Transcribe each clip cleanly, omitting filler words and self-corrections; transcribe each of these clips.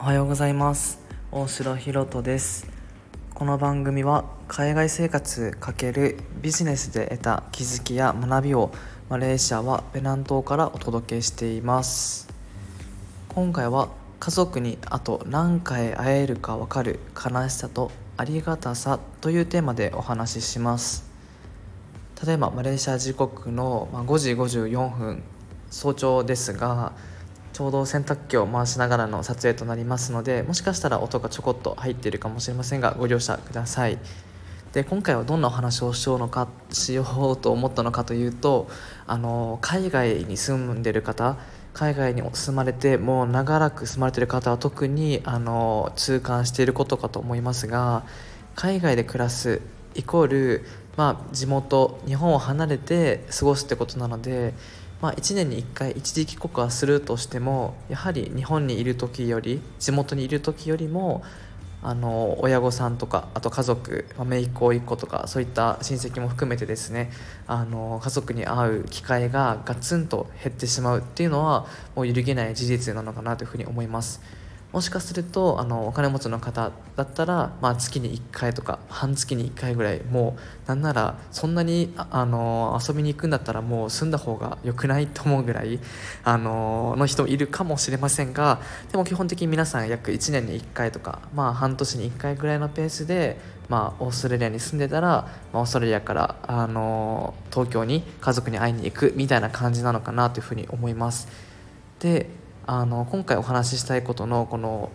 はようございます。大城ひろとです。この番組は海外生活×ビジネスで得た気づきや学びをマレーシアはペナン島からお届けしています。今回は家族にあと何回会えるか分かる悲しさとありがたさというテーマでお話しします。例えばマレーシア時刻の5時54分早朝ですが、ちょうど洗濯機を回しながらの撮影となりますので、もしかしたら音がちょこっと入っているかもしれませんがご了承ください。で、今回はどんなお話をしようと思ったのかというと、海外に住んでいる方、海外に住まれてもう長らく住まれている方は特に痛感していることかと思いますが、海外で暮らすイコール、地元日本を離れて過ごすってことなので、1年に1回一時帰国はするとしても、やはり日本にいる時より地元にいる時よりも親御さんとか、あと家族、姪っ子一個とかそういった親戚も含めてですね、家族に会う機会がガツンと減ってしまうっていうのはもう揺るぎない事実なのかなというふうに思います。もしかするとお金持ちの方だったら、月に1回とか半月に1回ぐらい、もうなんならそんなに遊びに行くんだったらもう住んだ方が良くないと思うぐらいの人いるかもしれませんが、でも基本的に皆さん約1年に1回とか、半年に1回ぐらいのペースで、オーストラリアに住んでたら、オーストラリアから東京に家族に会いに行くみたいな感じなのかなというふうに思います。で、今回お話ししたいことの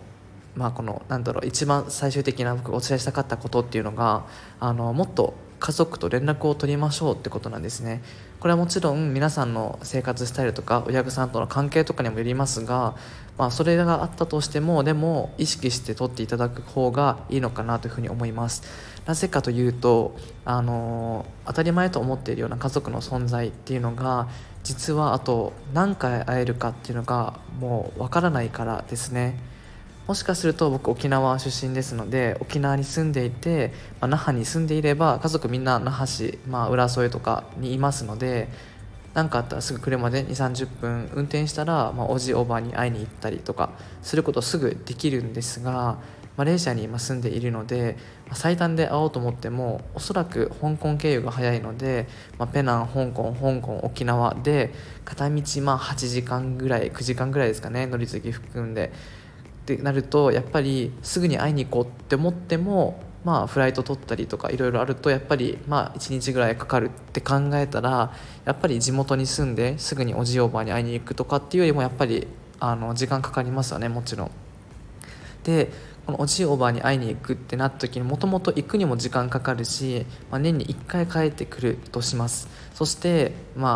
一番最終的な僕がお伝えしたかったことっていうのが、もっと家族と連絡を取りましょうってことなんですね。これはもちろん皆さんの生活スタイルとか親御さんとの関係とかにもよりますが、それがあったとしてもでも意識して取っていただく方がいいのかなというふうに思います。なぜかというと、当たり前と思っているような家族の存在っていうのが実はあと何回会えるかっていうのがもうわからないからですね。もしかすると僕沖縄出身ですので、沖縄に住んでいて、那覇に住んでいれば家族みんな那覇市、浦添とかにいますので、何かあったらすぐ車で2 3 0分運転したら、おじおばに会いに行ったりとかすることすぐできるんですが、マレーシアに今住んでいるので、最短で会おうと思ってもおそらく香港経由が早いので、ペナン、香港、沖縄で片道8時間ぐらい9時間ぐらいですかね、乗り継ぎ含んでってなると、やっぱりすぐに会いに行こうって思っても、フライト取ったりとかいろいろあると、やっぱり1日ぐらいかかるって考えたら、やっぱり地元に住んですぐにおじいおばあに会いに行くとかっていうよりもやっぱり時間かかりますよね、もちろん。で、このおじいおばあに会いに行くってなった時に、もともと行くにも時間かかるし、年に1回帰ってくるとします。そして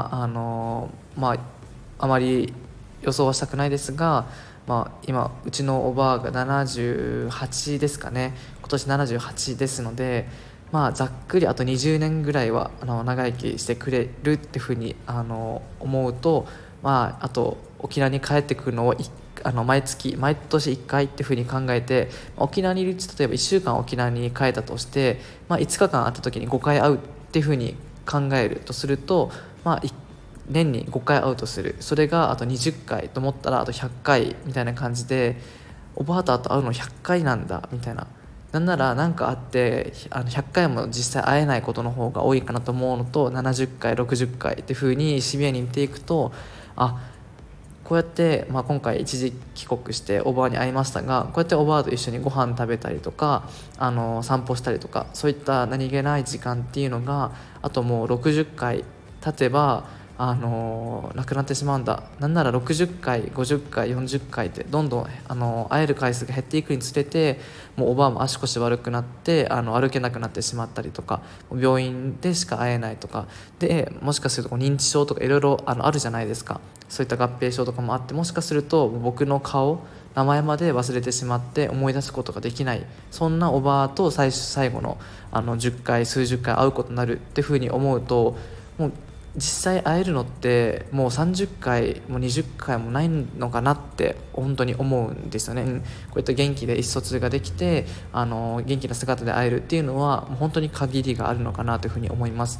あまり予想はしたくないですが、今うちのおばあが78ですかね、今年78ですので、ざっくりあと20年ぐらいは長生きしてくれるっていうふうに思うと、あと沖縄に帰ってくるのを毎年1回っていうふうに考えて、沖縄にいるうち例えば1週間沖縄に帰ったとして、5日間会った時に5回会うっていうふうに考えるとすると、年に5回会うとする、それがあと20回と思ったらあと100回みたいな感じで、おばあと会うの100回なんだみたいな、なんなら何かあって100回も実際会えないことの方が多いかなと思うのと、70回60回っていう風にシビアに見ていくと、こうやって、今回一時帰国しておばあに会いましたが、こうやっておばあと一緒にご飯食べたりとか散歩したりとか、そういった何気ない時間っていうのがあともう60回経てばなくなってしまうんだ。なんなら60回50回40回ってどんどん会える回数が減っていくにつれて、もうおばあも足腰悪くなって歩けなくなってしまったりとか、病院でしか会えないとかで、もしかすると認知症とかいろいろあるじゃないですか。そういった合併症とかもあって、もしかすると僕の顔名前まで忘れてしまって思い出すことができない、そんなおばあと最後の10回数十回会うことになるっていうふうに思うと、もう実際会えるのってもう30回も20回もないのかなって本当に思うんですよね。こういった元気で意思疎通ができて元気な姿で会えるっていうのはもう本当に限りがあるのかなというふうに思います。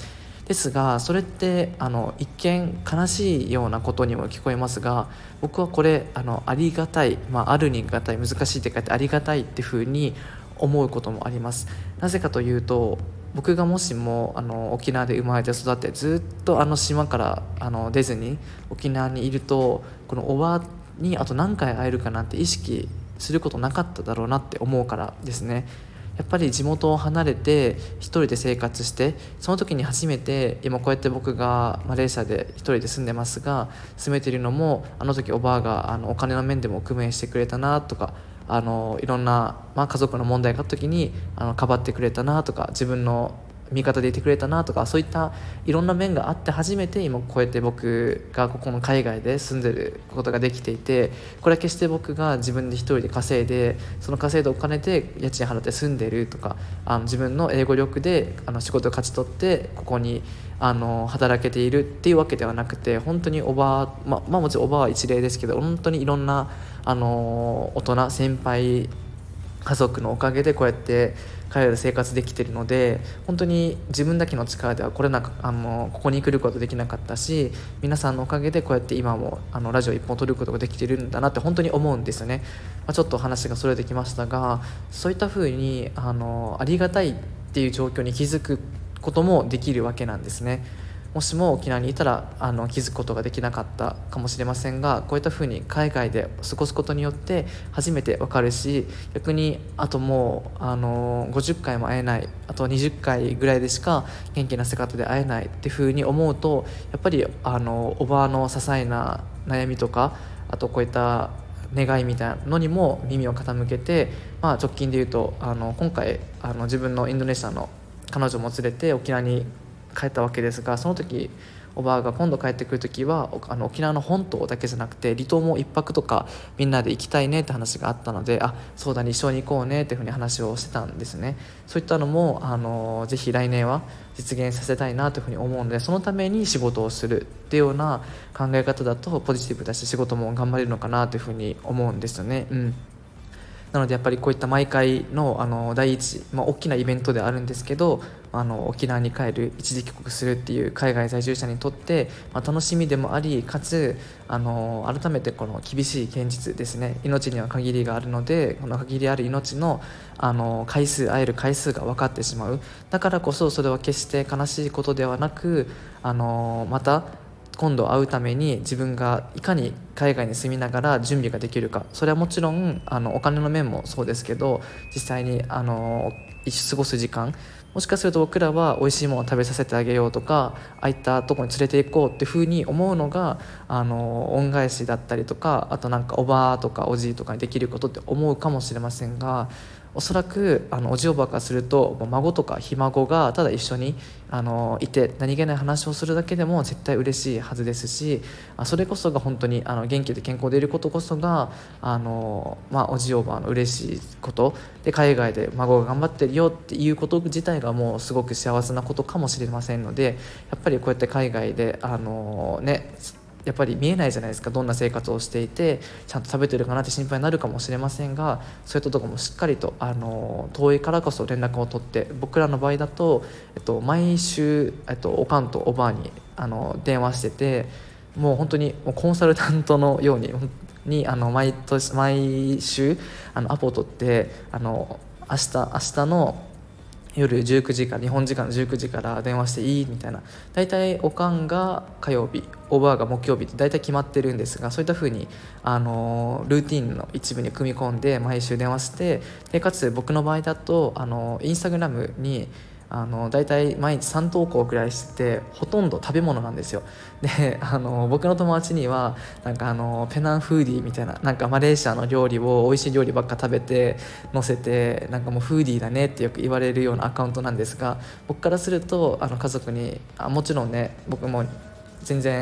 ですがそれって一見悲しいようなことにも聞こえますが、僕はこれありがたい、あるにがたい、難しいって書いてありがたいっていうふうに思うこともあります。なぜかというと、僕がもしも沖縄で生まれて育ってずっと島から出ずに沖縄にいると、このおばあにあと何回会えるかなんて意識することなかっただろうなって思うからですね。やっぱり地元を離れて一人で生活して、その時に初めて、今こうやって僕がマレーシアで一人で住んでますが、住めているのもあの時おばあがお金の面でも工面してくれたなとか、いろんな、家族の問題があった時にかばってくれたなとか、自分の味方でいてくれたなとか、そういったいろんな面があって初めて今こうやって僕がここの海外で住んでることができていて、これは決して僕が自分で一人で稼いで、その稼いだお金で家賃払って住んでるとか、自分の英語力で仕事を勝ち取ってここに働けているっていうわけではなくて、本当におばあ、もちろんおばあは一例ですけど、本当にいろんな大人先輩家族のおかげでこうやって海外で生活できているので、本当に自分だけの力ではここに来ることできなかったし、皆さんのおかげでこうやって今もラジオ一本撮ることができているんだなって本当に思うんですよね。ちょっと話がそれてきましたが、そういった風にありがたいっていう状況に気づくこともできるわけなんですね。もしも沖縄にいたら気づくことができなかったかもしれませんが、こういった風に海外で過ごすことによって初めて分かるし、逆にあともう50回も会えない、あと20回ぐらいでしか元気な姿で会えないっていう風に思うと、やっぱりおばあの些細な悩みとか、あとこういった願いみたいなのにも耳を傾けて、直近で言うと今回自分のインドネシアの彼女も連れて沖縄に帰ったわけですが、その時おばあが今度帰ってくる時は沖縄の本島だけじゃなくて離島も一泊とかみんなで行きたいねって話があったので、そうだね、一緒に行こうねっていうふうに話をしてたんですね。そういったのもぜひ来年は実現させたいなというふうに思うので、そのために仕事をするっていうような考え方だとポジティブだし、仕事も頑張れるのかなというふうに思うんですよね。なのでやっぱりこういった毎回の第一、大きなイベントではあるんですけど、沖縄に帰る、一時帰国するっていう海外在住者にとって、楽しみでもあり、かつ改めてこの厳しい現実ですね、命には限りがあるので、この限りある命の会える回数が分かってしまう。だからこそそれは決して悲しいことではなく、また今度会うために自分がいかに海外に住みながら準備ができるか、それはもちろんお金の面もそうですけど、実際に一緒過ごす時間、もしかすると僕らは美味しいものを食べさせてあげようとか、ああいったとこに連れて行こうっていうふうに思うのが恩返しだったりとか、あとおばあとかおじいとかにできることって思うかもしれませんが、おそらくおじおばからすると孫とかひ孫がただ一緒にいて何気ない話をするだけでも絶対嬉しいはずですし、それこそが本当に元気で健康でいることこそがおじおばの嬉しいことで、海外で孫が頑張ってるよっていうこと自体がもうすごく幸せなことかもしれませんので、やっぱりこうやって海外でやっぱり見えないじゃないですか、どんな生活をしていてちゃんと食べてるかなって心配になるかもしれませんが、そういったところもしっかりと遠いからこそ連絡を取って、僕らの場合だと、毎週、おかんとおばあに電話してて、もう本当にコンサルタントのように毎週アポを取って、明日の夜19時から日本時間の19時から電話していいみたいな、大体おかんが火曜日、おばあが木曜日って大体決まってるんですが、そういった風にルーティンの一部に組み込んで毎週電話して、でかつ僕の場合だとインスタグラムにだいたい毎日3投稿くらいしてて、ほとんど食べ物なんですよ。で僕の友達にはペナンフーディーみたいな、マレーシアの料理を美味しい料理ばっか食べて載せて、もうフーディーだねってよく言われるようなアカウントなんですが、僕からすると家族にもちろんね、僕も全然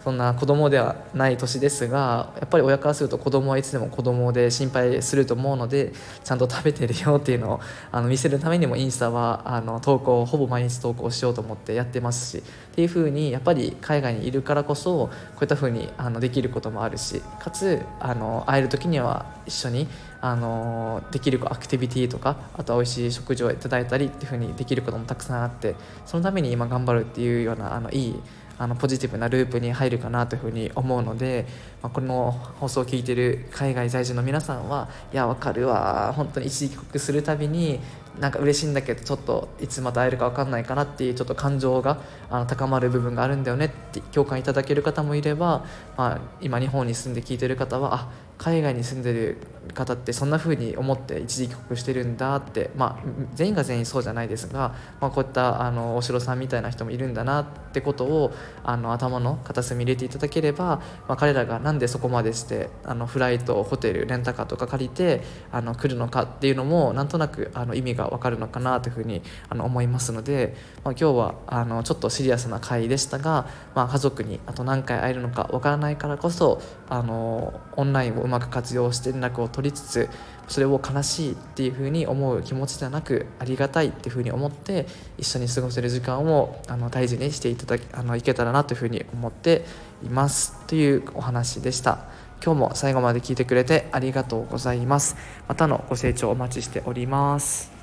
そんな子供ではない年ですが、やっぱり親からすると子供はいつでも子供で心配すると思うので、ちゃんと食べてるよっていうのを見せるためにもインスタは投稿ほぼ毎日投稿しようと思ってやってますし、っていう風にやっぱり海外にいるからこそこういった風にできることもあるし、かつ会える時には一緒にできるアクティビティとか、あとは美味しい食事をいただいたりっていう風にできることもたくさんあって、そのために今頑張るっていうようないいポジティブなループに入るかなというふうに思うので、この放送を聞いている海外在住の皆さんは、いや分かるわ、本当に一時帰国するたびになんか嬉しいんだけど、ちょっといつまた会えるか分かんないかなっていうちょっと感情が高まる部分があるんだよねって共感いただける方もいれば、今日本に住んで聞いてる方は海外に住んでる方ってそんな風に思って一時帰国してるんだって、全員が全員そうじゃないですが、こういったお城さんみたいな人もいるんだなってことを頭の片隅に入れていただければ、彼らがなんでそこまでしてフライト、ホテル、レンタカーとか借りて来るのかっていうのもなんとなく意味が分かるのかなというふうに思いますので、今日はちょっとシリアスな回でしたが、家族にあと何回会えるのか分からないからこそオンラインをうまく活用して連絡を取りつつ、それを悲しいっていうふうに思う気持ちではなく、ありがたいっていうふうに思って一緒に過ごせる時間を大事にしていけたらなというふうに思っていますというお話でした。今日も最後まで聞いてくれてありがとうございます。またのご清聴お待ちしております。